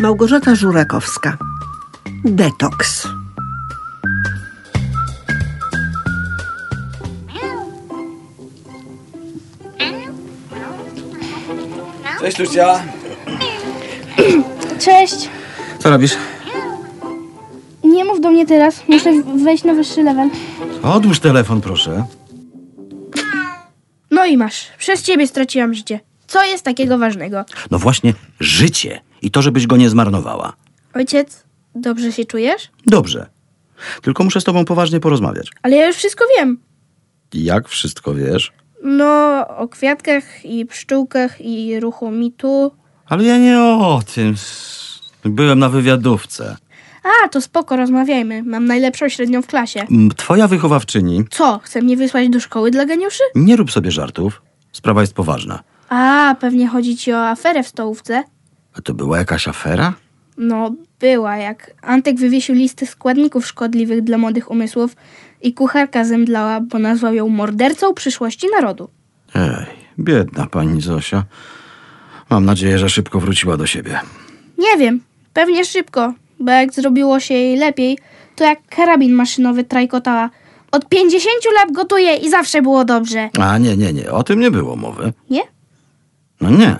Małgorzata Żurakowska. Detoks. Cześć, Lucia. Cześć. Co robisz? Nie mów do mnie teraz. Muszę wejść na wyższy level. Odłóż telefon, proszę. No i masz. Przez ciebie straciłam życie. Co jest takiego ważnego? No właśnie, życie. I to, żebyś go nie zmarnowała. Ojciec, dobrze się czujesz? Dobrze. Tylko muszę z tobą poważnie porozmawiać. Ale ja już wszystko wiem. Jak wszystko wiesz? No, o kwiatkach i pszczółkach i ruchu mitu. Ale ja nie o tym. Byłem na wywiadówce. A, to spoko, rozmawiajmy. Mam najlepszą średnią w klasie. Twoja wychowawczyni... Co, chce mnie wysłać do szkoły dla geniuszy? Nie rób sobie żartów. Sprawa jest poważna. A, pewnie chodzi ci o aferę w stołówce? A to była jakaś afera? No, była. Jak Antek wywiesił listę składników szkodliwych dla młodych umysłów i kucharka zemdlała, bo nazwał ją mordercą przyszłości narodu. Ej, biedna pani Zosia. Mam nadzieję, że szybko wróciła do siebie. Nie wiem, pewnie szybko, bo jak zrobiło się jej lepiej, to jak karabin maszynowy trajkotała. Od 50 lat gotuje i zawsze było dobrze. A nie. O tym nie było mowy. Nie? No nie.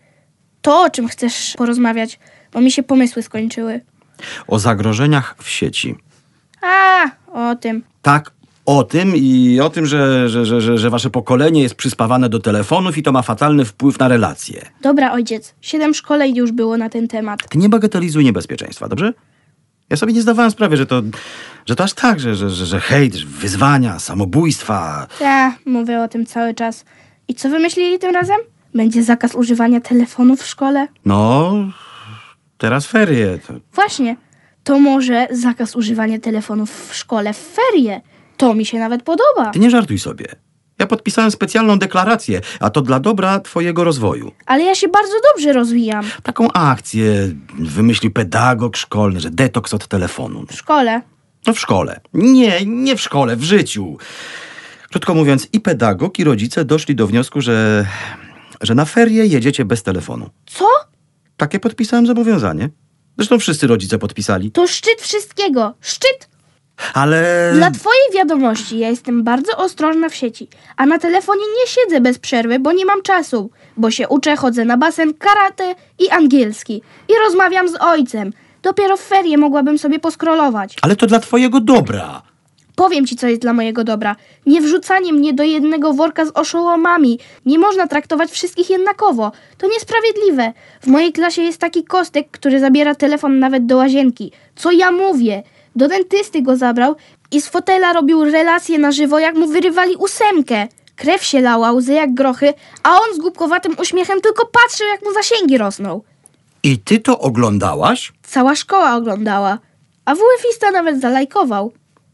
To o czym chcesz porozmawiać, bo mi się pomysły skończyły. O zagrożeniach w sieci. A, o tym. Tak, o tym i o tym, że wasze pokolenie jest przyspawane do telefonów i to ma fatalny wpływ na relacje. Dobra, ojciec, 7 szkoleń już było na ten temat. Ty nie bagatelizuj niebezpieczeństwa, dobrze? Ja sobie nie zdawałem sprawy, że to aż tak, że hejt, wyzwania, samobójstwa. Ja mówię o tym cały czas. I co wymyślili tym razem? Będzie zakaz używania telefonów w szkole? No, teraz ferie. Właśnie. To może zakaz używania telefonów w szkole w ferie. To mi się nawet podoba. Ty nie żartuj sobie. Ja podpisałem specjalną deklarację, a to dla dobra twojego rozwoju. Ale ja się bardzo dobrze rozwijam. Taką akcję wymyślił pedagog szkolny, że detoks od telefonu. W szkole. No w szkole. Nie w szkole, w życiu. Krótko mówiąc, i pedagog, i rodzice doszli do wniosku, że na ferie jedziecie bez telefonu. Co? Takie podpisałem zobowiązanie. Zresztą wszyscy rodzice podpisali. To szczyt wszystkiego. Szczyt! Ale... Dla twojej wiadomości, ja jestem bardzo ostrożna w sieci. A na telefonie nie siedzę bez przerwy, bo nie mam czasu. Bo się uczę, chodzę na basen, karate i angielski. I rozmawiam z ojcem. Dopiero w ferie mogłabym sobie poskrolować. Ale to dla twojego dobra. Powiem ci, co jest dla mojego dobra. Nie wrzucanie mnie do jednego worka z oszołomami. Nie można traktować wszystkich jednakowo. To niesprawiedliwe. W mojej klasie jest taki kostek, który zabiera telefon nawet do łazienki. Co ja mówię? Do dentysty go zabrał i z fotela robił relacje na żywo, jak mu wyrywali 8. Krew się lała, łzy jak grochy, a on z głupkowatym uśmiechem tylko patrzył, jak mu zasięgi rosną. I ty to oglądałaś? Cała szkoła oglądała. A WF-ista nawet zalajkował.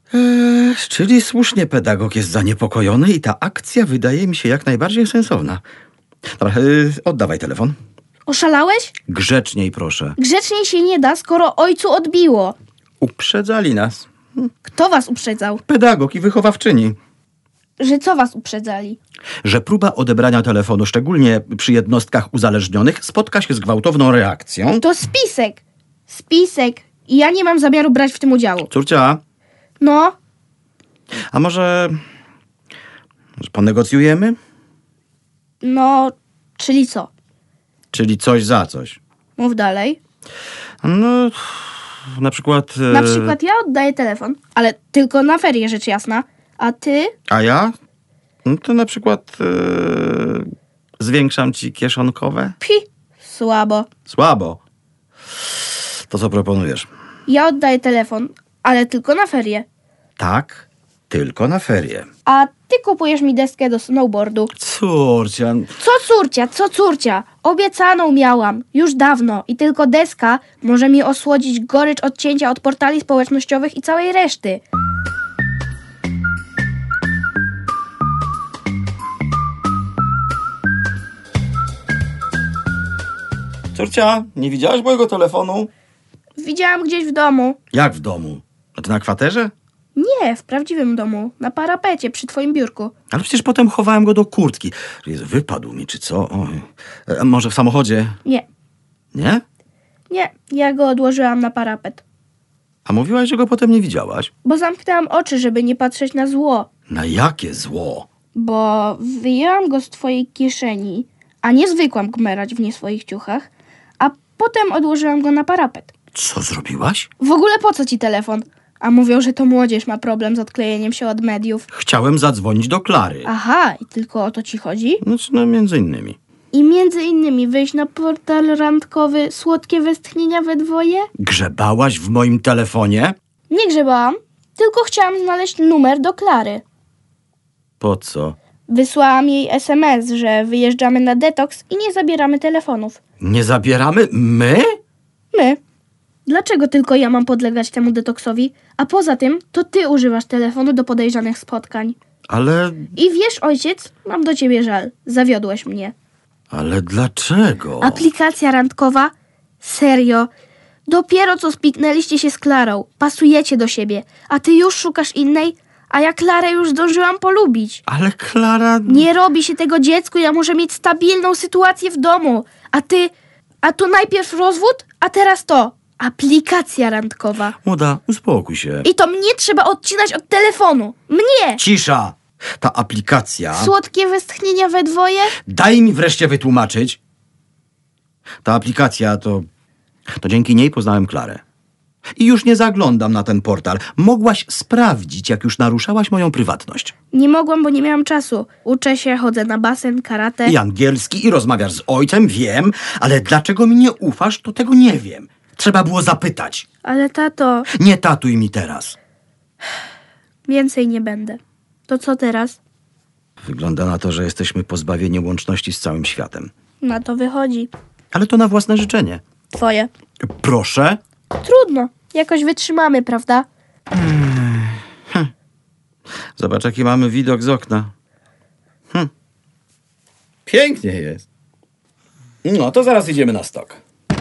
Czyli słusznie pedagog jest zaniepokojony i ta akcja wydaje mi się jak najbardziej sensowna. Dobra, oddawaj telefon. Oszalałeś? Grzeczniej proszę. Grzeczniej się nie da, skoro ojcu odbiło. Uprzedzali nas. Kto was uprzedzał? Pedagog i wychowawczyni. Że co was uprzedzali? Że próba odebrania telefonu, szczególnie przy jednostkach uzależnionych, spotka się z gwałtowną reakcją. To spisek. Spisek. I ja nie mam zamiaru brać w tym udziału. Córcia, No, a może ponegocjujemy? no, czyli co? Czyli coś za coś. Mów dalej. No, na przykład... Na przykład ja oddaję telefon, ale tylko na ferie, rzecz jasna. A ty? A ja? No to na przykład zwiększam ci kieszonkowe. Słabo. Słabo. To co proponujesz? Ja oddaję telefon, ale tylko na ferie. Tak, tylko na ferie. A ty kupujesz mi deskę do snowboardu. Córcia... Co córcia? Obiecaną miałam. Już dawno. I tylko deska może mi osłodzić gorycz odcięcia od portali społecznościowych i całej reszty. Córcia, nie widziałaś mojego telefonu? Widziałam gdzieś w domu. Jak w domu? A ty na kwaterze? Nie, w prawdziwym domu. Na parapecie przy twoim biurku. Ale przecież potem chowałem go do kurtki. Jezu, wypadł mi, czy co? Oj. Może w samochodzie? Nie. Nie? Nie, ja go odłożyłam na parapet. A mówiłaś, że go potem nie widziałaś? Bo zamknęłam oczy, żeby nie patrzeć na zło. Na jakie zło? Bo wyjęłam go z twojej kieszeni, a nie zwykłam gmerać w nie swoich ciuchach, a potem odłożyłam go na parapet. Co zrobiłaś? W ogóle po co ci telefon? A mówią, że to młodzież ma problem z odklejeniem się od mediów. Chciałem zadzwonić do Klary. Aha, i tylko o to ci chodzi? Znaczy, no między innymi. I między innymi wyjść na portal randkowy Słodkie Westchnienia we dwoje? Grzebałaś w moim telefonie? Nie grzebałam, tylko chciałam znaleźć numer do Klary. Po co? Wysłałam jej SMS, że wyjeżdżamy na detoks i nie zabieramy telefonów. Nie zabieramy? My? My? Dlaczego tylko ja mam podlegać temu detoksowi? A poza tym, to ty używasz telefonu do podejrzanych spotkań. Ale I wiesz, ojciec, mam do ciebie żal. Zawiodłeś mnie. dlaczego? Aplikacja randkowa? Serio? Dopiero co spiknęliście się z Klarą. Pasujecie do siebie. A ty już szukasz innej? A ja Klarę już zdążyłam polubić. Ale Klara... Nie robi się tego dziecku, ja muszę mieć stabilną sytuację w domu. A tu najpierw rozwód, a teraz to. Aplikacja randkowa. Młoda, uspokój się. I to mnie trzeba odcinać od telefonu. Mnie! Cisza! Ta aplikacja... Słodkie westchnienia we dwoje? Daj mi wreszcie wytłumaczyć. Ta aplikacja to dzięki niej poznałem Klarę. I już nie zaglądam na ten portal. Mogłaś sprawdzić, jak już naruszałaś moją prywatność. Nie mogłam, bo nie miałam czasu. Uczę się, chodzę na basen, karate. I angielski, i rozmawiasz z ojcem, wiem, ale dlaczego mi nie ufasz, to tego nie wiem. Trzeba było zapytać. Ale tato, Nie tatuj mi teraz. więcej nie będę. To co teraz? Wygląda na to, że jesteśmy pozbawieni łączności z całym światem. Na to wychodzi. Ale to na własne życzenie. Twoje. Proszę. Trudno. Jakoś wytrzymamy, prawda? Zobacz, jaki mamy widok z okna. Pięknie jest. No, to zaraz idziemy na stok.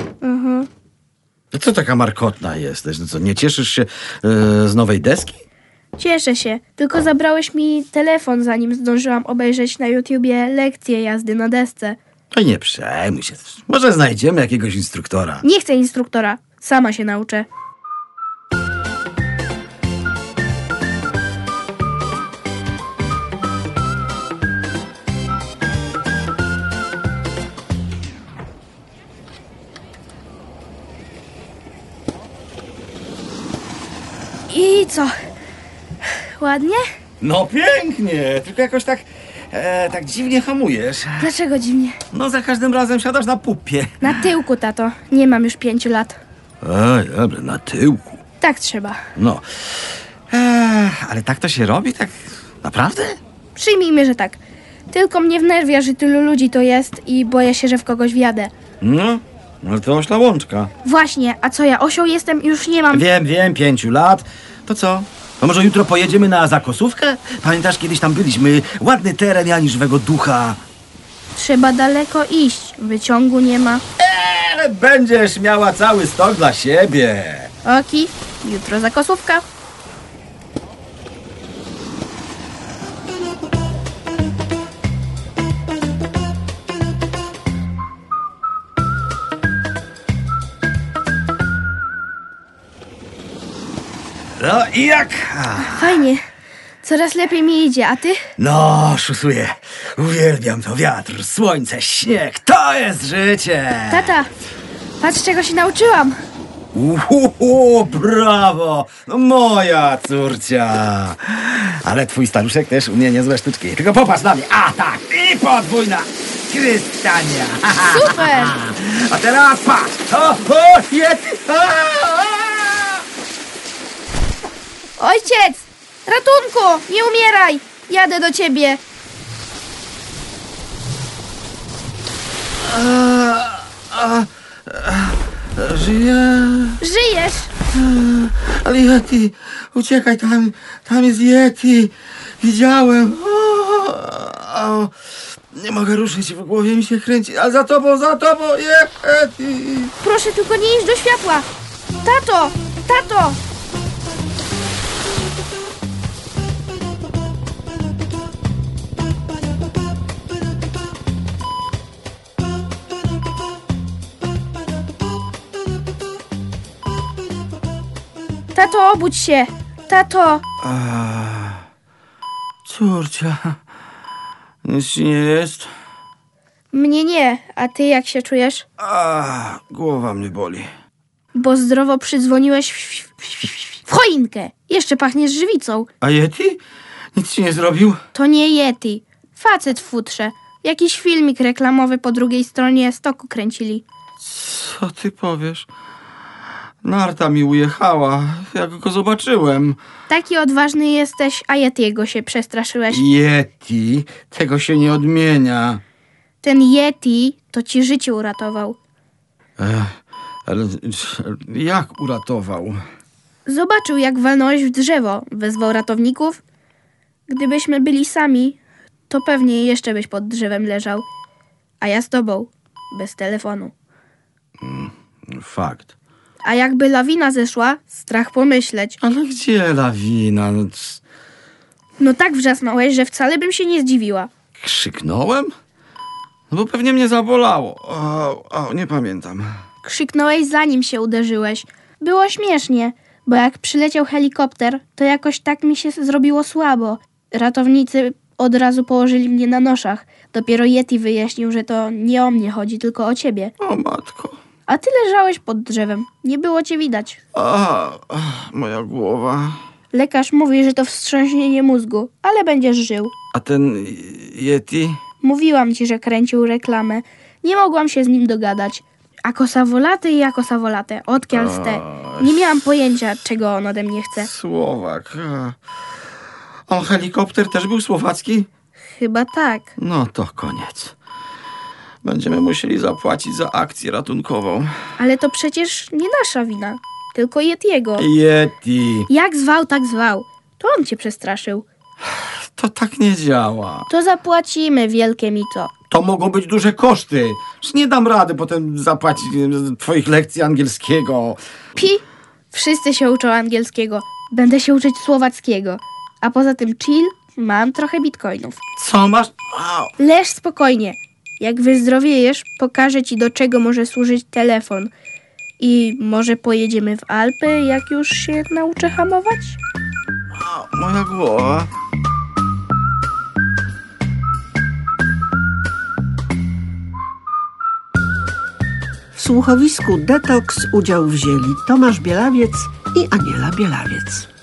To co taka markotna jesteś? No co, nie cieszysz się z nowej deski? Cieszę się. Tylko zabrałeś mi telefon, zanim zdążyłam obejrzeć na YouTubie lekcję jazdy na desce. Oj, nie przejmuj się. Może znajdziemy jakiegoś instruktora. Nie chcę instruktora. Sama się nauczę. I co? Ładnie? No pięknie, tylko jakoś tak dziwnie hamujesz. Dlaczego dziwnie? No za każdym razem siadasz na pupie. Na tyłku, tato. Nie mam już 5 lat. Oj, dobra, na tyłku. Tak trzeba. No. Ale tak to się robi? Tak naprawdę? Przyjmijmy, że tak. Tylko mnie wnerwia, że tylu ludzi to jest i boję się, że w kogoś wjadę. No, ale to ośla łączka. Właśnie, a co ja, osioł jestem? Już nie mam... Wiem, 5 lat. To co? To może jutro pojedziemy na Zakosówkę? Pamiętasz, kiedyś tam byliśmy? Ładny teren, ani żywego ducha. Trzeba daleko iść. Wyciągu nie ma. Ale będziesz miała cały stok dla siebie. Oki, jutro zakosówka. No i jak? Fajnie. Coraz lepiej mi idzie, a ty? No, szusuję. Uwielbiam to. Wiatr, słońce, śnieg. To jest życie. Tata, patrz czego się nauczyłam. Brawo! No moja córcia. Ale twój staruszek też umie niezłe sztuczki. Tylko popatrz na mnie. A tak, i podwójna krystania. Super! A teraz patrz. Jest. Ojciec! Ratunku! Nie umieraj! Jadę do ciebie. Żyję. Żyjesz? Ale Yeti, uciekaj, tam jest Yeti. Widziałem. Nie mogę ruszyć, w głowie mi się kręci. A za tobą, Yeti. Proszę tylko nie iść do światła. Tato! Tato! Tato, obudź się! Tato! Córcia, nic ci nie jest? Mnie nie, a ty jak się czujesz? Głowa mnie boli. Bo zdrowo przydzwoniłeś w choinkę. Jeszcze pachniesz żywicą. A Yeti? Nic ci nie zrobił? To nie Yeti. Facet w futrze. Jakiś filmik reklamowy po drugiej stronie stoku kręcili. Co ty powiesz? Narta mi ujechała, jak go zobaczyłem. Taki odważny jesteś, a Yetiego się przestraszyłeś. Yeti, tego się nie odmienia. Ten Yeti to ci życie uratował. Ale jak uratował? Zobaczył, jak walnąłeś w drzewo. Wezwał ratowników. Gdybyśmy byli sami, to pewnie jeszcze byś pod drzewem leżał. A ja z tobą. Bez telefonu. Fakt. A jakby lawina zeszła, strach pomyśleć. Ale gdzie lawina? No tak wrzasnąłeś, że wcale bym się nie zdziwiła. Krzyknąłem? No bo pewnie mnie zabolało. Nie pamiętam. Krzyknąłeś, zanim się uderzyłeś. Było śmiesznie, bo jak przyleciał helikopter, to jakoś tak mi się zrobiło słabo. Ratownicy od razu położyli mnie na noszach. Dopiero Yeti wyjaśnił, że to nie o mnie chodzi, tylko o ciebie. O matko. A ty leżałeś pod drzewem. Nie było cię widać. Moja głowa. Lekarz mówi, że to wstrząśnienie mózgu, ale będziesz żył. A ten Yeti? Mówiłam ci, że kręcił reklamę. Nie mogłam się z nim dogadać. A kosawolaty i kosawolate. Odkial z te. Nie miałam pojęcia, czego on ode mnie chce. Słowak. A helikopter też był słowacki? Chyba tak. No to koniec. Będziemy musieli zapłacić za akcję ratunkową. Ale to przecież nie nasza wina. Tylko Yetiego. Yeti. Jak zwał, tak zwał. To on cię przestraszył. To tak nie działa. To zapłacimy wielkie mito. To mogą być duże koszty. Już nie dam rady potem zapłacić twoich lekcji angielskiego. Wszyscy się uczą angielskiego. Będę się uczyć słowackiego. A poza tym chill, mam trochę bitcoinów. Co masz? Leż spokojnie. Jak wyzdrowiejesz, pokażę ci, do czego może służyć telefon. I może pojedziemy w Alpy, jak już się nauczę hamować? Moja głowa. W słuchowisku Detoks udział wzięli Tomasz Bielawiec i Aniela Bielawiec.